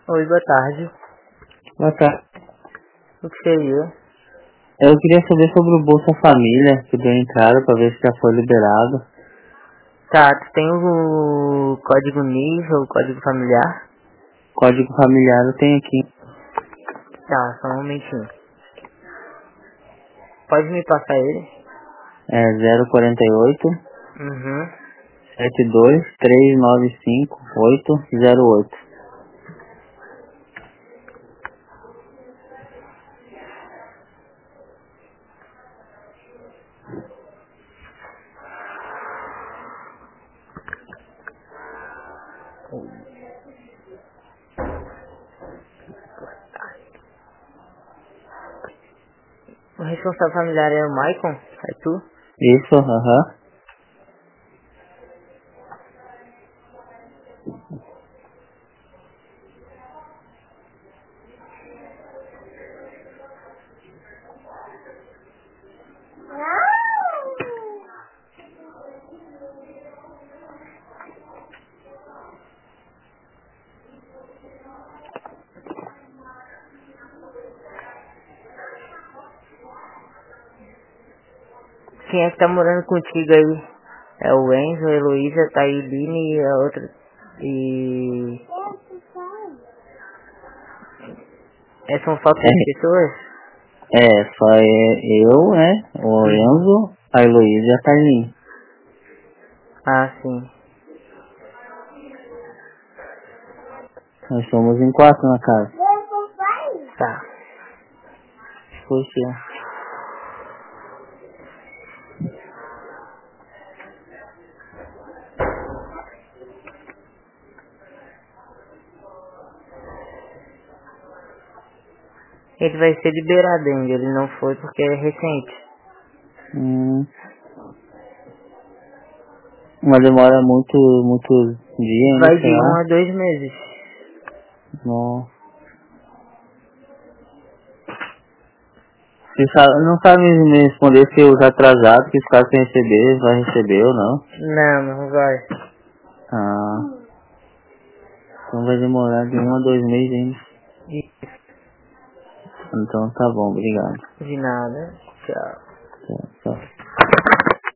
Oi, boa tarde. Boa tarde. O que seria? Eu queria saber sobre o Bolsa Família, que deu entrada para ver se já foi liberado. Tá, tu tem o código NIS ou o código familiar? Código familiar eu tenho aqui. Tá, só um momentinho. Pode me passar ele? É 048 Uhum. 72 395 808. O responsável familiar é o Maicon? É tu? Isso, aham. Quem é que tá morando contigo aí? É o Enzo, a Heloísa, a Taibine e a outra. E... são só 3 pessoas? Só eu, né? O Uhum. Enzo, a Heloísa e a Carlinhos. Ah, sim. Nós somos em 4 na casa. Tá. Poxa. Ele vai ser liberado ainda, ele não foi porque é recente. Mas demora muito dia Vai ainda, de 1 será? a 2 meses. Não. Não sabe me responder se os atrasados que ficaram sem receber, vai receber ou não. Não, não vai. Ah, então vai demorar de 1 a 2 meses ainda. Então tá bom, obrigado. De nada. Tchau.